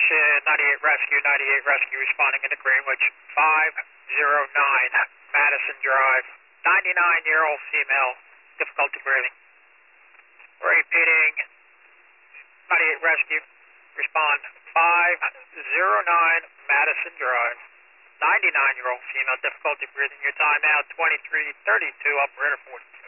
Station 98 Rescue responding into Greenwich 509 Madison Drive. 99-year-old female, difficulty breathing. Repeating, 98 Rescue, respond 509 Madison Drive. 99-year-old female, difficulty breathing. Your time now 23:32, operator 40.